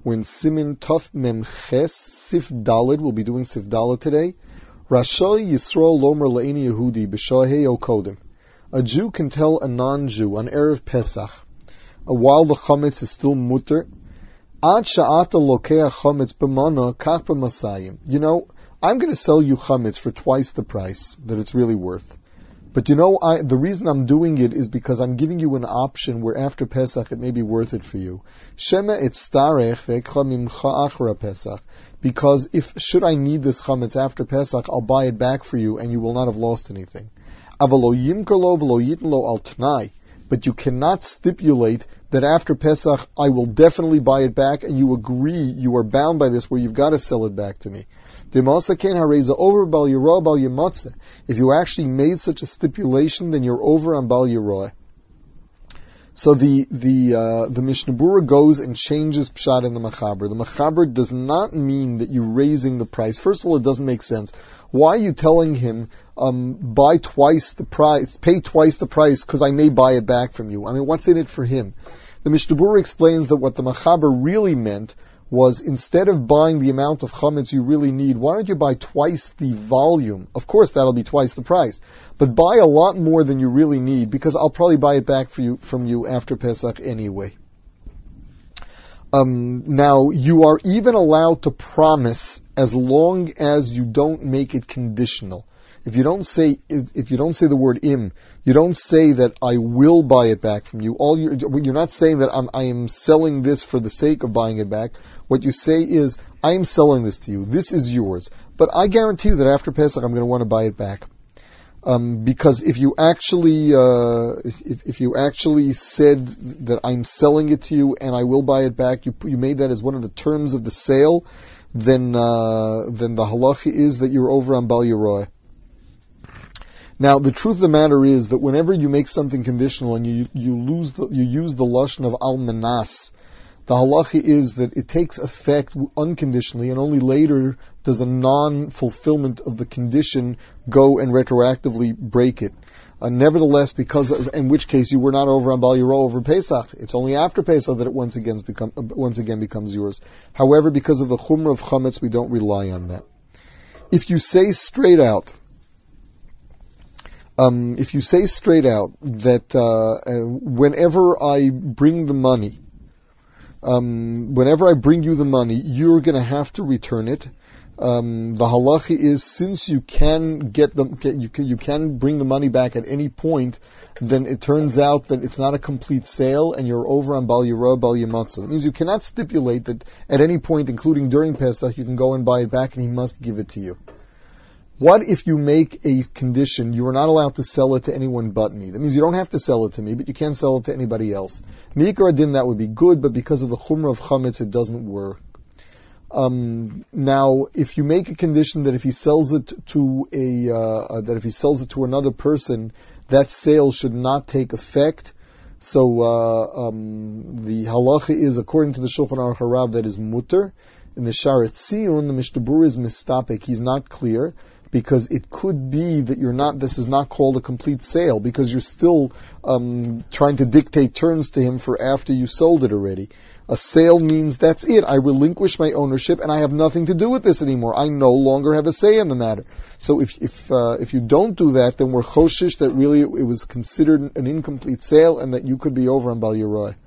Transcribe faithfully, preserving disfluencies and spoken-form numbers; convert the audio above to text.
We're in Simin Tov Mem Ches, Sif Dalid. We'll be doing Sif Dalid today. Rashay Yisrael Lomer Le'eni Yehudi B'Shahei O Kodim. A Jew can tell a non-Jew on Erev Pesach, while the chametz is still mutter, Ad sha'ata lokea chametz b'mana kach b'masayim. You know, I'm going to sell you chametz for twice the price that it's really worth. But you know, I, the reason I'm doing it is because I'm giving you an option where after Pesach it may be worth it for you. Shema etztarech ve'ekcha mimcha achra Pesach. Because if, should I need this chametz after Pesach, I'll buy it back for you and you will not have lost anything. Avalo yimker lo v'lo yitn lo al t'nai. But you cannot stipulate that after Pesach I will definitely buy it back and you agree, you are bound by this where you've got to sell it back to me. If you actually made such a stipulation, then you're over on Bal Yeroy. So the the uh, the Mishnah Berurah goes and changes pshat in the Machaber. The Machaber does not mean that you're raising the price. First of all, it doesn't make sense. Why are you telling him um, buy twice the price, pay twice the price because I may buy it back from you? I mean, what's in it for him? The Mishnah Berurah explains that what the Machaber really meant was instead of buying the amount of chametz you really need, why don't you buy twice the volume? Of course, that'll be twice the price. But buy a lot more than you really need, because I'll probably buy it back for you from you after Pesach anyway. Um, now, you are even allowed to promise as long as you don't make it conditional. If you don't say, if you don't say the word im, you don't say that I will buy it back from you. All you're, you're not saying that I'm, I am selling this for the sake of buying it back. What you say is, I am selling this to you. This is yours. But I guarantee you that after Pesach, I'm going to want to buy it back. Um, because if you actually, uh, if, if you actually said that I'm selling it to you and I will buy it back, you, you made that as one of the terms of the sale, then, uh, then the halacha is that you're over on Bal Yeroy. Now, the truth of the matter is that whenever you make something conditional and you you lose the, you use the lashon of al manas, the halacha is that it takes effect unconditionally, and only later does a non-fulfillment of the condition go and retroactively break it. Uh, nevertheless, because of, in which case you were not over on Bal Yeroy over Pesach. It's only after Pesach that it once again become once again becomes yours. However, because of the chumrah of chametz, we don't rely on that. If you say straight out. Um, if you say straight out that uh, uh, whenever I bring the money, um, whenever I bring you the money, you're going to have to return it. Um, the halacha is, since you can get them, get, you can you can bring the money back at any point, then it turns out that it's not a complete sale, and you're over on Bal Yeroy, Bal Yematzah. That means you cannot stipulate that at any point, including during Pesach, you can go and buy it back, and he must give it to you. What if you make a condition, you are not allowed to sell it to anyone but me? That means you don't have to sell it to me, but you can't sell it to anybody else. Me'ikar adin, that would be good, but because of the chumrah of chametz, it doesn't work. Um, now, if you make a condition that if he sells it to a, uh, that if he sells it to another person, that sale should not take effect. So, uh, um, the halacha is, according to the Shulchan Aruch Harav, that is mutter. In the Sharet Tziyun, the Mishnah Berurah is mistapek. He's not clear, because it could be that you're not, this is not called a complete sale, because you're still um, trying to dictate terms to him for after you sold it already. A sale means that's it. I relinquish my ownership and I have nothing to do with this anymore. I no longer have a say in the matter. So if if uh, if you don't do that, then we're choshish that really it was considered an incomplete sale and that you could be over on Bal Yeroy.